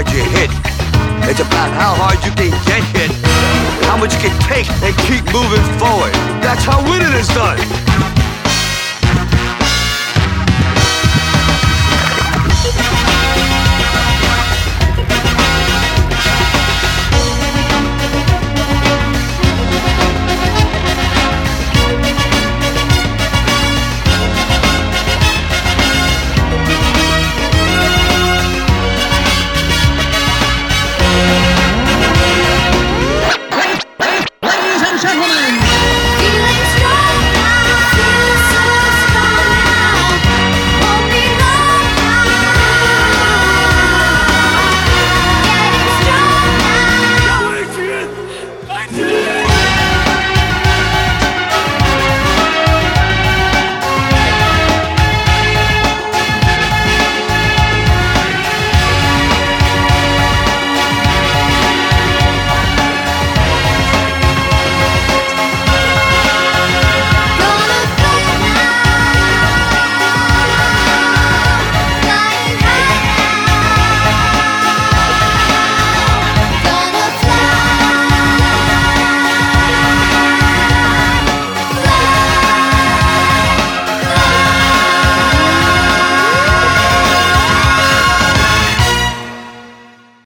hard you hit. It's about how hard you can get hit, how much you can take and keep moving forward. That's how winning is done.